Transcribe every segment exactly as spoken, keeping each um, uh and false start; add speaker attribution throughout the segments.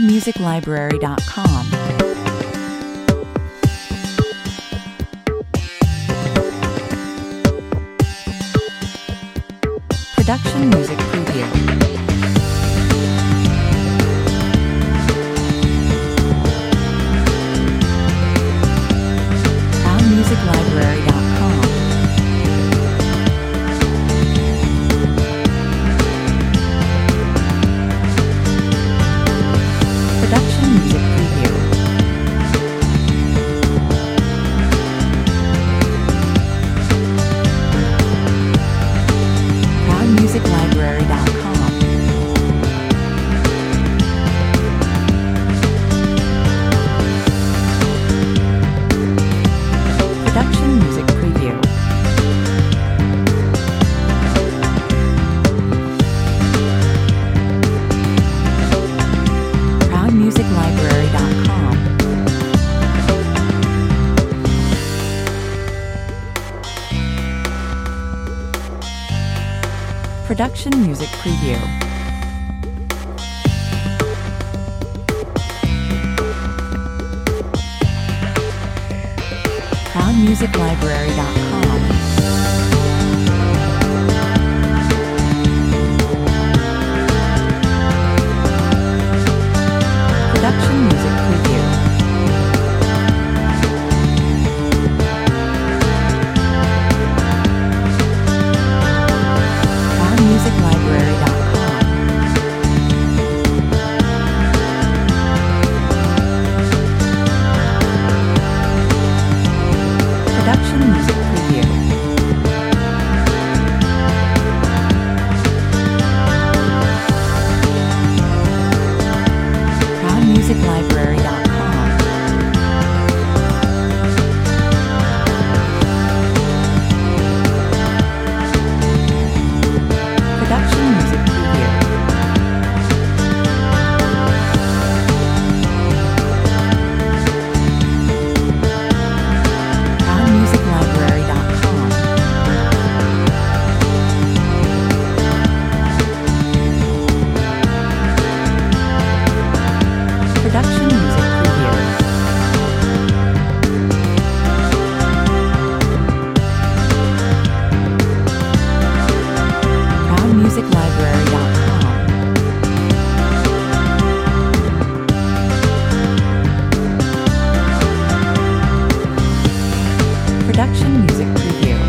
Speaker 1: music library dot com. Production Music Preview. Proud music library dot com. Production Music Preview. Proud music library dot com. Production Music Preview. Proud music library dot com. Production Music Preview. Proud music library dot com. Production Music Preview. Proud music library dot com. Production Music Preview. Proud music library dot com. Production Music Preview. Proud music library dot com. Production Music Preview. Proud music library dot com. Production Music Preview.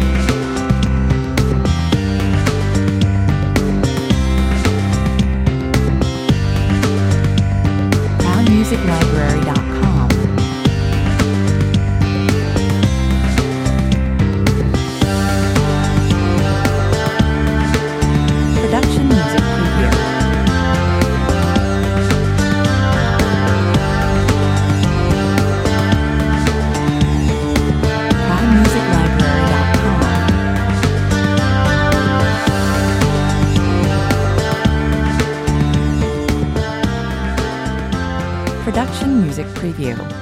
Speaker 1: Proud music library dot com. Production Music Preview. Proud music library dot com. Production Music Preview.